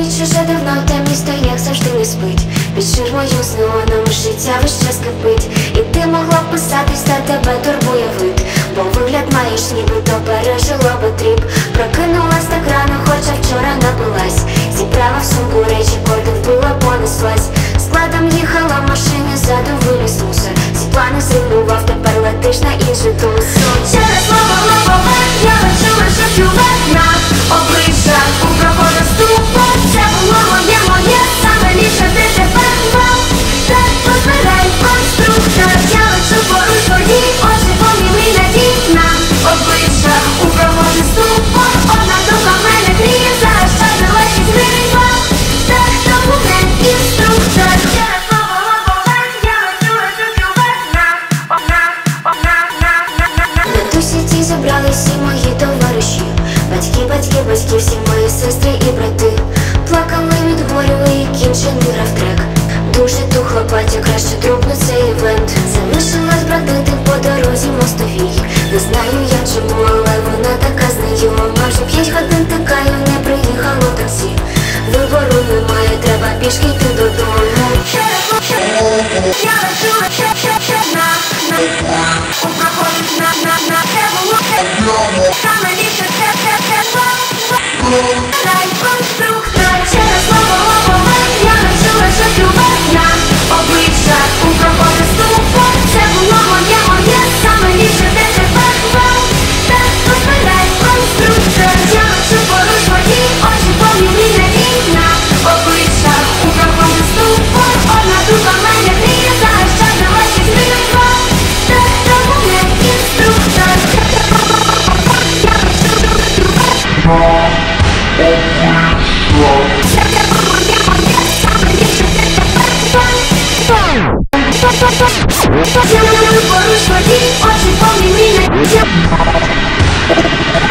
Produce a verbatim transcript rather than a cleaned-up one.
ніч уже давно, те місто, як завжди, не спить. Під ширмою з неоном життя весь час кипить. І ти могла б писатись, та тебе турбує вид. Бо вигляд маєш, нібито пережила би тріп. Прокинулась так рано, хоча вчора напилась. Зібрала в сумку речі, коли вбила, понеслась. Складом їхала в машині, ззаду виліз мусор. Всі плани зруйнував, тепер летиш на інший туз. Через слово лобове, я почула, що чувак на обличчях у проходу ступу. Це було моє, моє, саме ліпше ти тепер мав. Так позбирай конструктор. Я лечу поруч твої очі, поміли надій на обличчях у проходу ступу. Одна духа в мене гріє, заощадилась і змінила. Так хто буде інструктор. Через слово лобове, я почула, що чувак на на на на на на на на тусі цій зібрались всі мої товариші. Батьки, батьки, батьки, всі мої сестри і брати. Плакали від горю і кінчений грав трек. Дуже тухла батя, краще трупну цей івент. Залишилась бродити по дорозі мостовій. Не знаю я чому, але вона така знайома. Майже п'ять годин тикаю, не приїхало таксі. Вибору немає, треба пішки йти додому. Я лечу, на, на, у проходу, на, на, на, це було, саме ліпше, це, це, це, дай конструктор. Через слово лобове, я почула, що чувак на обличчях у проходу ступу. Це було моє, моє, саме ліпше те тепер мав. Так позбирай конструктор. Я лечу поруч твої очі, поміли надій на обличчях у проходу ступу. Одна духа в мене гріє, заощадилась і змінила. Так хто буде інструктор. Поруч воді, очі поміли надій.